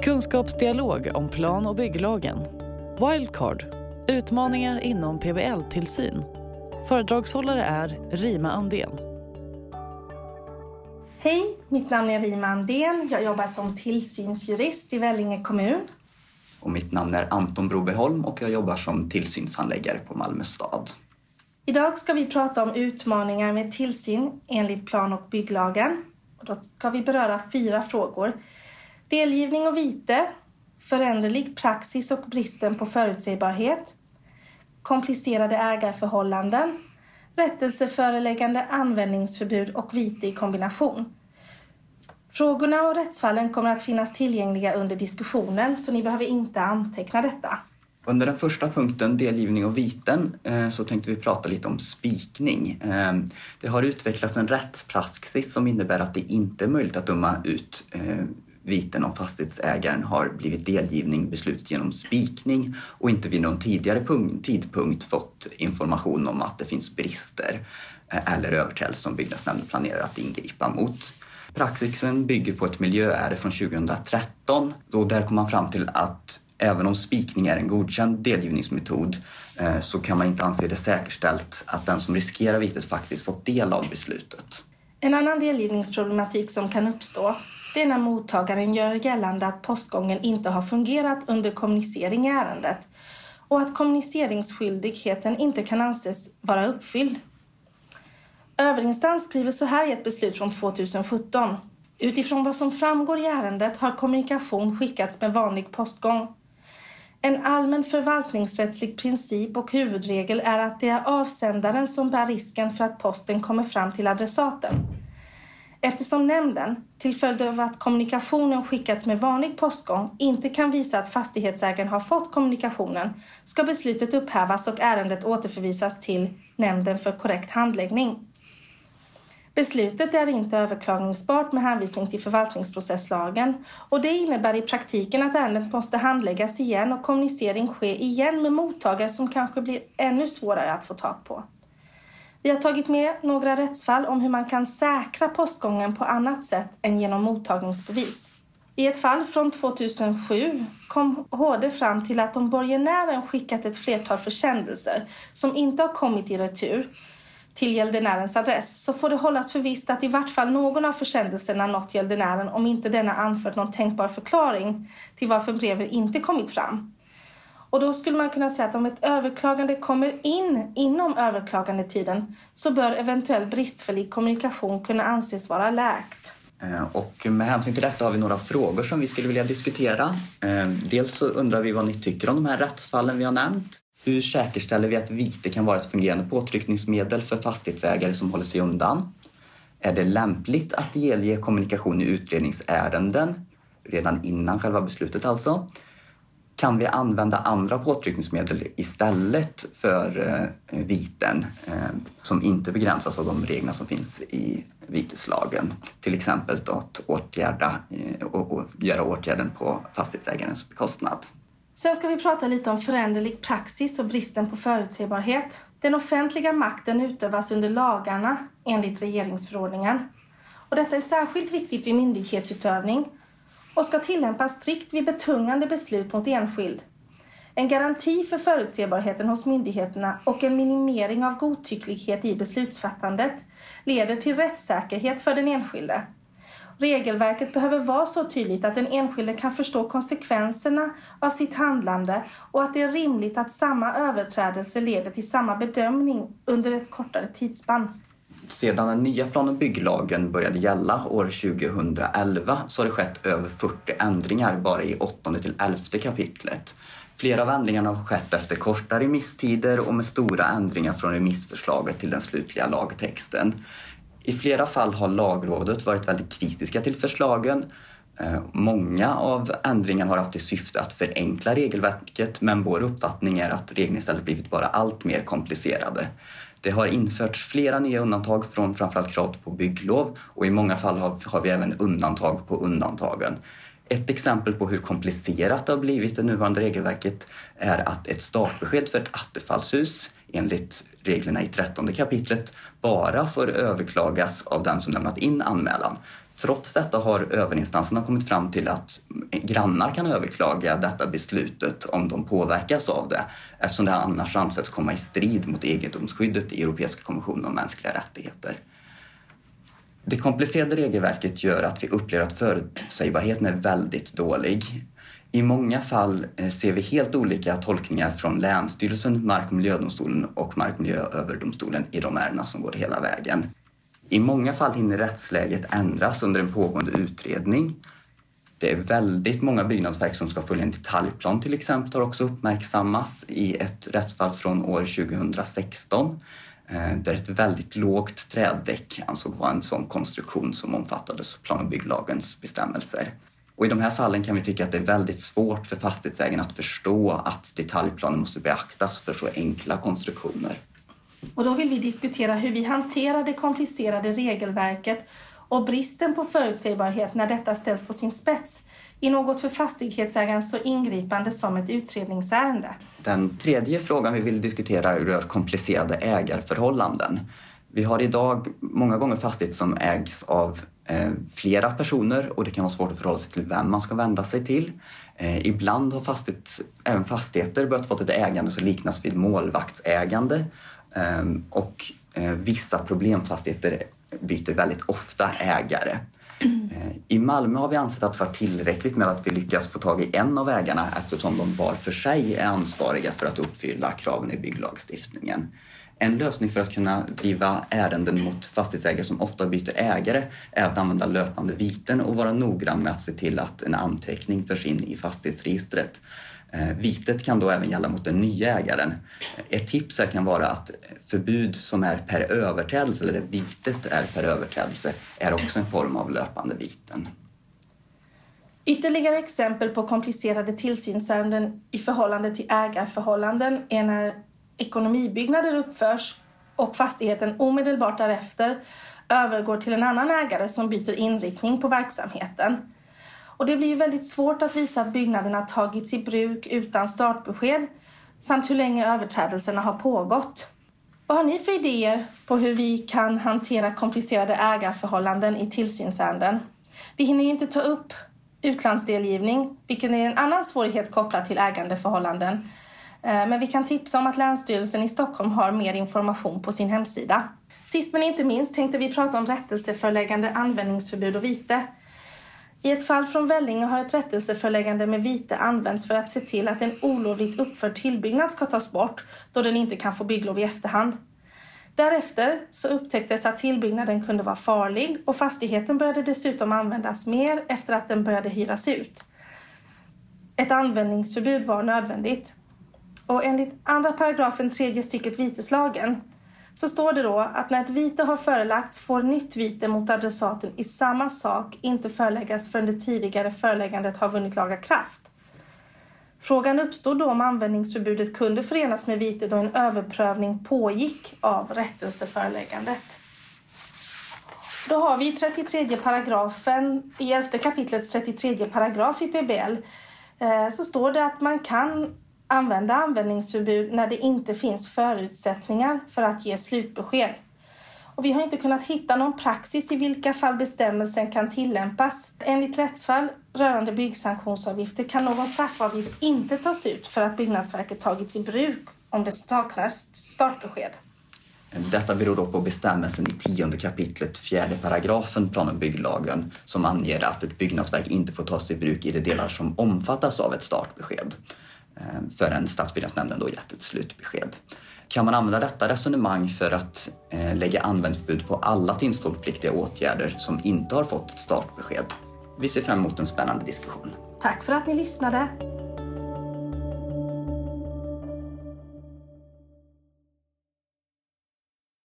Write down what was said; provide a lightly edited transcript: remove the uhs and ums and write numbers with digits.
Kunskapsdialog om plan- och bygglagen. Wildcard. Utmaningar inom PBL-tillsyn. Föredragshållare är Rima Andén. Hej, mitt namn är Rima Andén. Jag jobbar som tillsynsjurist i Vellinge kommun. Och mitt namn är Anton Broberholm och jag jobbar som tillsynshandläggare på Malmö stad. Idag ska vi prata om utmaningar med tillsyn enligt plan- och bygglagen. Och då ska vi beröra 4 frågor. Delgivning och vite, föränderlig praxis och bristen på förutsägbarhet, komplicerade ägarförhållanden, rättelseföreläggande, användningsförbud och vite i kombination. Frågorna och rättsfallen kommer att finnas tillgängliga under diskussionen, så ni behöver inte anteckna detta. Under den första punkten, delgivning och viten, så tänkte vi prata lite om spikning. Det har utvecklats en rättspraxis som innebär att det inte är möjligt att döma ut viten om fastighetsägaren har blivit delgivning beslutet genom spikning och inte vid någon tidigare tidpunkt fått information om att det finns brister eller överträdelser som byggnadsnämnden planerar att ingripa mot. Praxisen bygger på ett miljöärende från 2013 och där kom man fram till att även om spikning är en godkänd delgivningsmetod så kan man inte anse det säkerställt att den som riskerar vitet faktiskt fått del av beslutet. En annan delgivningsproblematik som kan uppstå, det är när mottagaren gör gällande att postgången inte har fungerat under kommunicering i ärendet och att kommuniceringsskyldigheten inte kan anses vara uppfylld. Överinstans skriver så här i ett beslut från 2017. Utifrån vad som framgår i ärendet har kommunikation skickats med vanlig postgång. En allmän förvaltningsrättslig princip och huvudregel är att det är avsändaren som bär risken för att posten kommer fram till adressaten. Eftersom nämnden, till följd av att kommunikationen skickats med vanlig postgång, inte kan visa att fastighetsägaren har fått kommunikationen, ska beslutet upphävas och ärendet återförvisas till nämnden för korrekt handläggning. Beslutet är inte överklagningsbart med hänvisning till förvaltningsprocesslagen och det innebär i praktiken att ärendet måste handläggas igen och kommunicering ske igen med mottagare som kanske blir ännu svårare att få tag på. Vi har tagit med några rättsfall om hur man kan säkra postgången på annat sätt än genom mottagningsbevis. I ett fall från 2007 kom HD fram till att om borgenären skickat ett flertal försändelser som inte har kommit i retur till gäldenärens adress så får det hållas för visst att i vart fall någon av försändelserna nått gäldenären om inte denna anfört någon tänkbar förklaring till varför brevet inte kommit fram. Och då skulle man kunna säga att om ett överklagande kommer in inom överklagandetiden så bör eventuell bristfällig kommunikation kunna anses vara läkt. Och med hänsyn till detta har vi några frågor som vi skulle vilja diskutera. Dels så undrar vi vad ni tycker om de här rättsfallen vi har nämnt. Hur säkerställer vi att vite kan vara ett fungerande påtryckningsmedel för fastighetsägare som håller sig undan? Är det lämpligt att delge kommunikation i utredningsärenden redan innan själva beslutet alltså? Kan vi använda andra påtryckningsmedel istället för viten som inte begränsas av de regler som finns i viteslagen? Till exempel att åtgärda och göra åtgärden på fastighetsägarens bekostnad. Sen ska vi prata lite om föränderlig praxis och bristen på förutsägbarhet. Den offentliga makten utövas under lagarna enligt regeringsförordningen. Och detta är särskilt viktigt vid myndighetsutövning och ska tillämpas strikt vid betungande beslut mot enskild. En garanti för förutsägbarheten hos myndigheterna och en minimering av godtycklighet i beslutsfattandet leder till rättssäkerhet för den enskilde. Regelverket behöver vara så tydligt att den enskilde kan förstå konsekvenserna av sitt handlande och att det är rimligt att samma överträdelse leder till samma bedömning under ett kortare tidsspann. Sedan den nya plan- och bygglagen började gälla år 2011 så har det skett över 40 ändringar bara i 8:e till 11:e kapitlet. Flera av ändringarna har skett efter korta remisstider och med stora ändringar från remissförslaget till den slutliga lagtexten. I flera fall har Lagrådet varit väldigt kritiska till förslagen. Många av ändringarna har haft i syfte att förenkla regelverket, men vår uppfattning är att reglerna istället blivit bara allt mer komplicerade. Det har införts flera nya undantag från framförallt krav på bygglov och i många fall har vi även undantag på undantagen. Ett exempel på hur komplicerat det har blivit det nuvarande regelverket är att ett startbesked för ett attefallshus enligt reglerna i 13:e kapitlet bara får överklagas av den som lämnat in anmälan, Trots detta har överinstanserna kommit fram till att grannar kan överklaga detta beslutet om de påverkas av det, eftersom det annars anses komma i strid mot egendomsskyddet i Europeiska konventionen om mänskliga rättigheter. Det komplicerade regelverket gör att vi upplever att förutsägbarheten är väldigt dålig. I många fall ser vi helt olika tolkningar från Länsstyrelsen, Mark- och miljödomstolen och Mark- och miljööverdomstolen i de ärenden som går hela vägen. I många fall hinner rättsläget ändras under en pågående utredning. Det är väldigt många byggnadsverk som ska följa en detaljplan till exempel har också uppmärksammats i ett rättsfall från år 2016 där ett väldigt lågt träddäck ansåg vara en sån konstruktion som omfattades av plan- och bygglagens bestämmelser. Och i de här fallen kan vi tycka att det är väldigt svårt för fastighetsägarna att förstå att detaljplanen måste beaktas för så enkla konstruktioner. Och då vill vi diskutera hur vi hanterar det komplicerade regelverket och bristen på förutsägbarhet när detta ställs på sin spets i något för fastighetsägaren så ingripande som ett utredningsärende. Den tredje frågan vi vill diskutera rör komplicerade ägarförhållanden. Vi har idag många gånger fastigheter som ägs av flera personer och det kan vara svårt att förhålla sig till vem man ska vända sig till. Ibland har även fastigheter börjat få ett ägande som liknas vid målvaktsägande och vissa problemfastigheter byter väldigt ofta ägare. I Malmö har vi ansett att det var tillräckligt med att vi lyckas få tag i en av ägarna eftersom de var för sig är ansvariga för att uppfylla kraven i bygglagstiftningen. En lösning för att kunna driva ärenden mot fastighetsägare som ofta byter ägare är att använda löpande viten och vara noggrann med att se till att en anteckning förs in i fastighetsregistret. Vitet kan då även gälla mot den nya ägaren. Ett tips här kan vara att förbud som är per överträdelse eller vitet är per överträdelse är också en form av löpande viten. Ytterligare exempel på komplicerade tillsynsärenden i förhållande till ägarförhållanden är när ekonomibyggnader uppförs och fastigheten omedelbart därefter övergår till en annan ägare som byter inriktning på verksamheten. Och det blir ju väldigt svårt att visa att byggnaderna tagits i bruk utan startbesked samt hur länge överträdelserna har pågått. Vad har ni för idéer på hur vi kan hantera komplicerade ägarförhållanden i tillsynsärenden? Vi hinner ju inte ta upp utlandsdelgivning, vilken är en annan svårighet kopplad till ägandeförhållanden. Men vi kan tipsa om att Länsstyrelsen i Stockholm har mer information på sin hemsida. Sist men inte minst tänkte vi prata om rättelseföreläggande, användningsförbud och vite. I ett fall från Vellinge har ett rättelseföreläggande med vite använts för att se till att en olovligt uppförd tillbyggnad ska tas bort då den inte kan få bygglov i efterhand. Därefter så upptäcktes att tillbyggnaden kunde vara farlig och fastigheten började dessutom användas mer efter att den började hyras ut. Ett användningsförbud var nödvändigt. Och enligt andra paragrafen 3:e stycket viteslagen så står det då att när ett vite har förelagts får nytt vite mot adressaten i samma sak inte föreläggas förrän det tidigare föreläggandet har vunnit laga kraft. Frågan uppstod då om användningsförbudet kunde förenas med vite då en överprövning pågick av rättelseföreläggandet. Då har vi i 33 paragrafen, i 11 kapitlets 33 paragraf i PBL så står det att man kan använda användningsförbud när det inte finns förutsättningar för att ge slutbesked. Och vi har inte kunnat hitta någon praxis i vilka fall bestämmelsen kan tillämpas. Enligt rättsfall rörande byggsanktionsavgifter kan någon straffavgift inte tas ut för att byggnadsverket tagits i bruk om det saknas startbesked. Detta beror då på bestämmelsen i 10 kapitlet 4:e paragrafen plan- och bygglagen som anger att ett byggnadsverk inte får tas i bruk i de delar som omfattas av ett startbesked förrän stadsbyggnadsnämnden då gett ett slutbesked. Kan man använda detta resonemang för att lägga användningsförbud på alla tillståndspliktiga åtgärder som inte har fått ett startbesked? Vi ser fram emot en spännande diskussion. Tack för att ni lyssnade.